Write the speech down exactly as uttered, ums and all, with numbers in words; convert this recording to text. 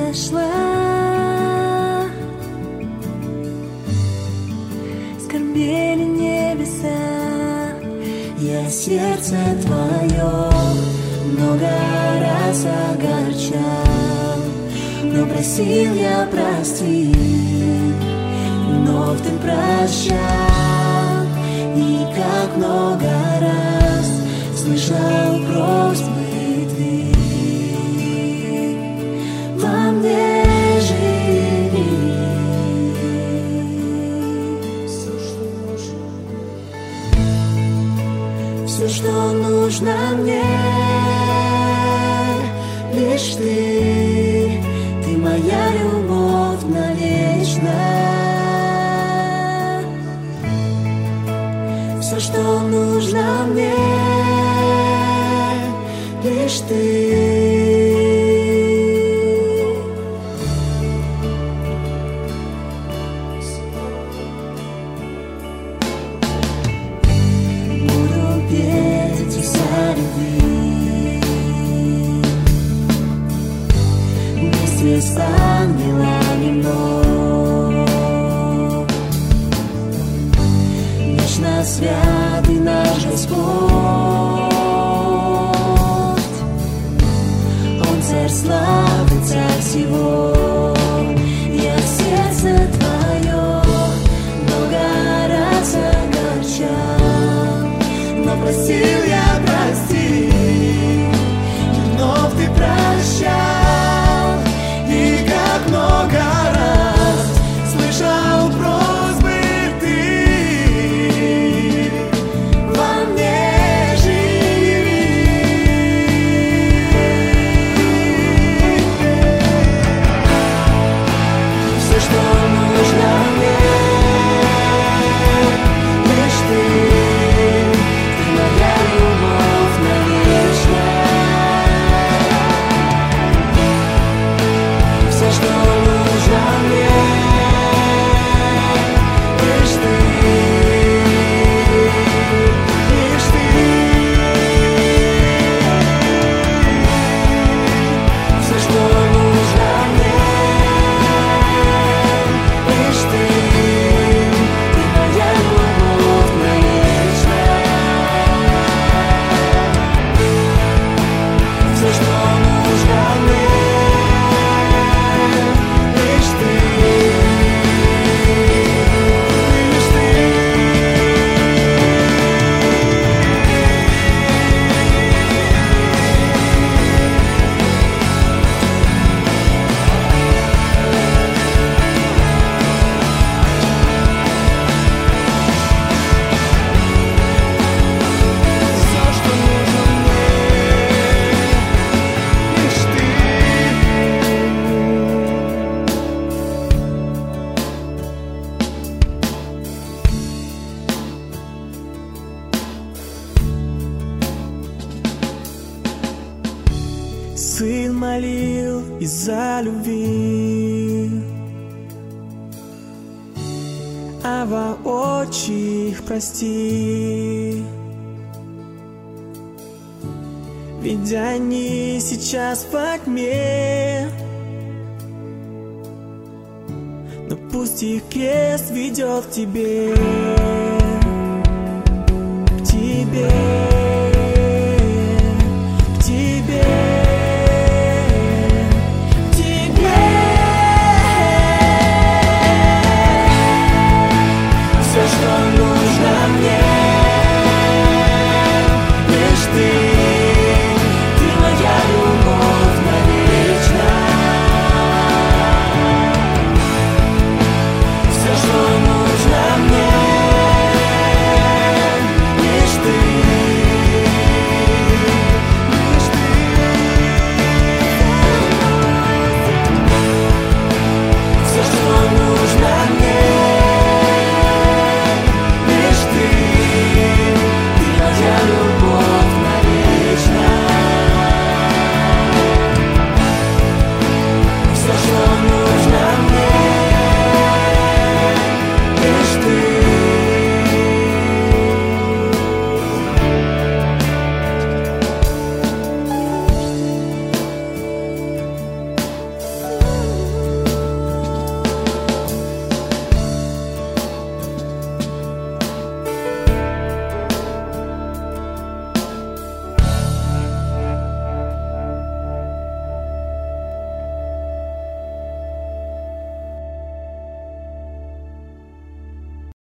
нашла. Скорбели небеса, я сердце твое много раз огорчал, но просил я простить, вновь ты прощал. И как много раз слышал просьбы ты, во мне живи. Все, что нужно мне, лишь ты, ты моя любовь навечно. Все, что нужно мне, лишь ты. Буду петь из-за любви вместе с ангелами вновь. Вечно святый наш Господь, Он царь славы, царь всего. Я сердце твое много раз огорчал, но просил я простить, и вновь ты прощал. И как много раз слышал просьбы ты, во мне живи. Все, что нужно мне, лишь ты, ты моя любовь навечно. Все, что нужно мне, лишь ты, лишь ты. Все, что нужно мне, лишь ты, ты моя любовь навечно. Все, что нужно мне, лишь ты, лишь ты. Все, что нужно мне, лишь ты. Сын молил из-за любви, а воочию их прости. Ведь они сейчас во тьме, но пусть их крест ведет к тебе, к тебе.